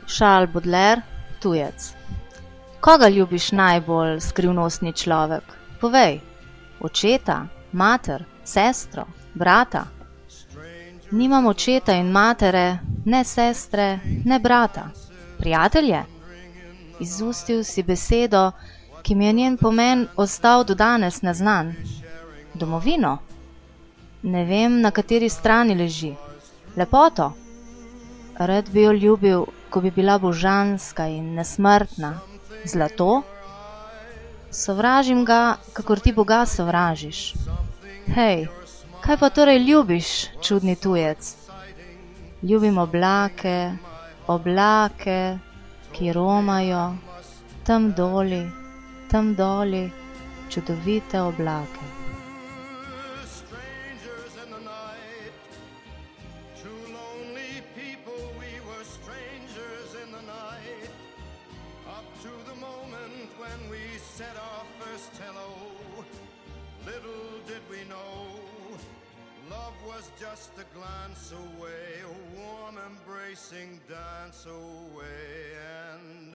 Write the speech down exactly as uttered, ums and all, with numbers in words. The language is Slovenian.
Charles Baudelaire, tujec. Koga ljubiš najbolj, skrivnostni človek? Povej. Očeta, mater, sestro, brata? Nimam očeta in matere, ne sestre, ne brata. Prijatelje? Izustil si besedo, ki mi je njen pomen ostal do danes neznan. Domovino? Ne vem, na kateri strani leži. Lepoto? Rad bi jo ljubil, ko bi bila božanska in nesmrtna. Zlato? Sovražim ga, kakor ti Boga sovražiš. Hej, kaj pa torej ljubiš, čudni tujec? Ljubim oblake, oblake, ki romajo, tam doli, tam doli, čudovite oblake. Just a glance away, a warm embracing dance away.